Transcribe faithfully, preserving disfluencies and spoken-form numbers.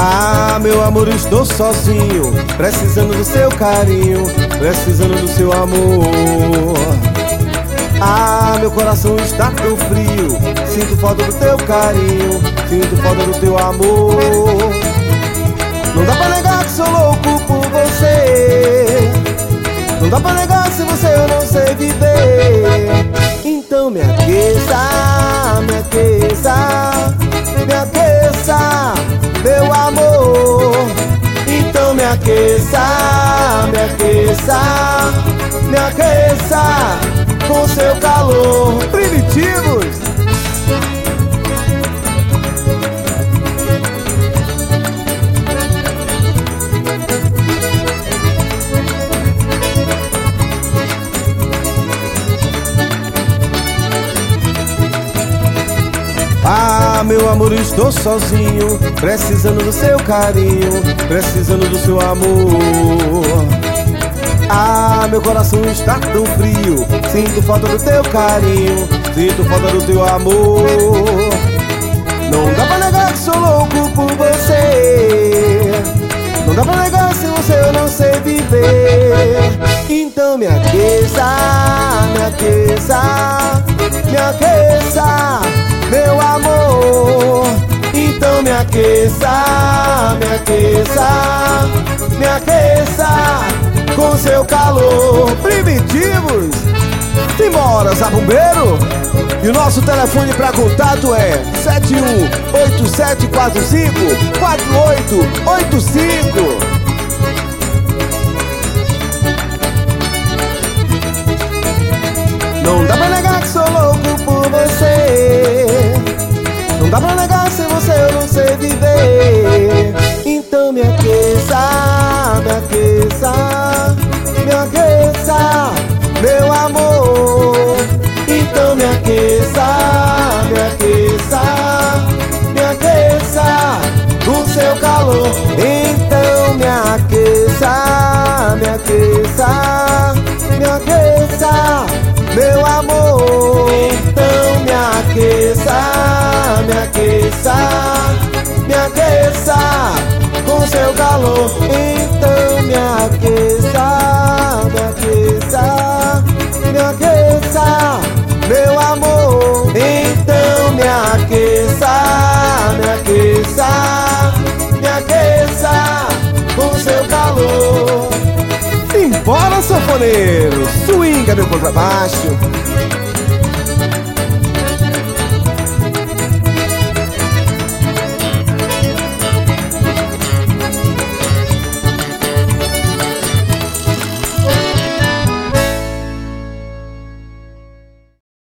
Ah, meu amor, estou sozinho, precisando do seu carinho, precisando do seu amor. Ah, meu coração está tão frio, sinto falta do teu carinho, sinto falta do teu amor. Não dá pra negar que sou louco por você, não dá pra negar que sem você eu não sei viver. Então me aqueça, me aqueça, me aqueça, meu amor. Então me aqueça, me aqueça, me aqueça com seu calor. Primitivos. Ah, meu amor, estou sozinho, precisando do seu carinho, precisando do seu amor. Ah, meu coração está tão frio, sinto falta do teu carinho, sinto falta do teu amor. Não dá pra negar que sou louco por você, não dá pra negar sem você eu não sei viver. Então me aqueça, me aqueça, me aqueça, meu amor. Então me aqueça, me aqueça, me aqueça com seu calor. Primitivos. Simbora, zabumbeiro. E o nosso telefone para contato é sete um oito sete quatro cinco quatro oito oito cinco. Não dá pra negar que sou louco por você, não dá pra negar sem você eu não sei viver. Então me aqueça, me aqueça, me aqueça, meu amor. Então me aqueça, me aqueça, me aqueça com seu calor. Então me aqueça, me aqueça, me aqueça, meu amor. Então me aqueça, me aqueça, me aqueça com seu calor. Então me aqueça, me aqueça, me aqueça, meu amor. Então me aqueça, me aqueça, me aqueça com seu calor. Simbora, sanfoneiro, swinga meu contrabaixo.